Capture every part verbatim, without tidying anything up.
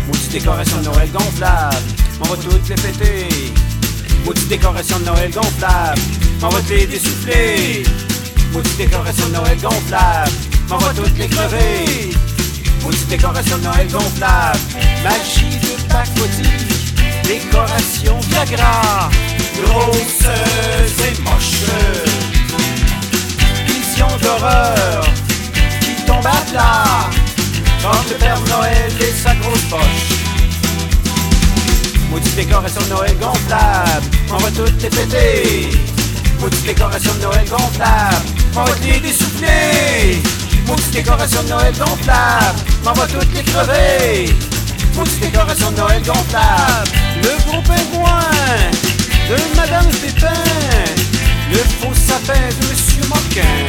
Maudite décoration de Noël gonflable, on va toutes les péter. Maudite décoration de Noël gonflable, on va te les dessouffler. Maudite décoration de Noël gonflable, on va toutes les crever. Maudite décoration de Noël gonflable, magie de pacotille, décoration Viagra, grosses et moches. Vision d'horreur qui tombe à plat quand le Père Noël et sa grosse poche. Maudite décoration de Noël gonflable, on va toutes les péter. Maudite décoration de Noël gonflable, on va te les dessouffler. Maudite décoration de Noël gonflable, on va toutes les crever. Maudite décoration de Noël gonflable, le gros pingouin de Madame Pépin, le faux sapin de Monsieur Moquin,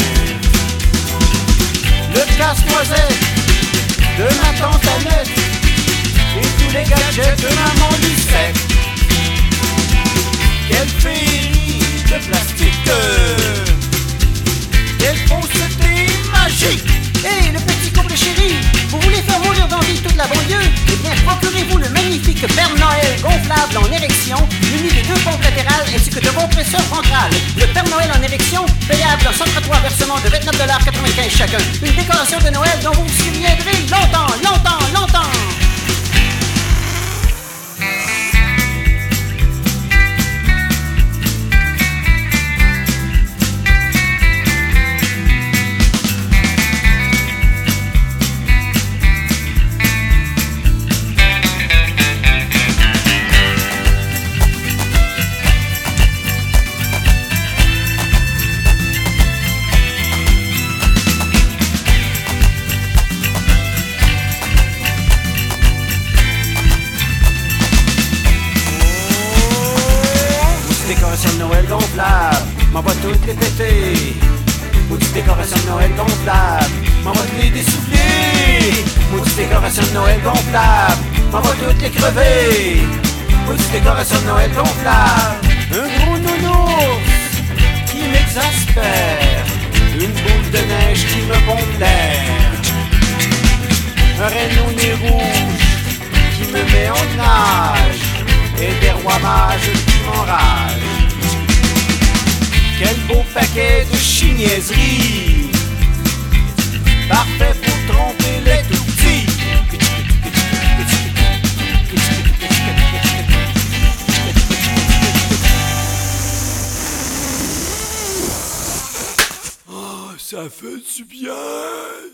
le casse-noisette de ma tante Annette et tous les gadgets de maman Lucette. Quelle féerie de plastique, quelle fausseté magique. Hé, le petit couple chéri, vous voulez faire mourir d'envie toute la banlieue? Eh bien, procurez-vous le magnifique Père Noël gonflable en érection, muni de deux pompes latérales ainsi que de compresseurs ventrales. Le Père Noël en érection, payable en cent trente-trois versements de vingt-neuf dollars quatre-vingt-quinze chacun. Une décoration de Noël dont vous vous souviendrez longtemps, longtemps, longtemps. Décoration de Noël gonflable, m'en va toutes les péter. Maudite décoration de Noël gonflable, m'en va te les dessouffler. Maudite décoration de Noël gonflable, m'en va toutes les crever. Maudite décoration de Noël gonflable, un gros nounours qui m'exaspère, une boule de neige qui me pompe l'air, un renne au nez rouge qui me met en nage et des rois mages qui m'enragent. Quel beau paquet de chiniaiseries, parfait pour tromper les tout petits. Oh, ça fait du bien.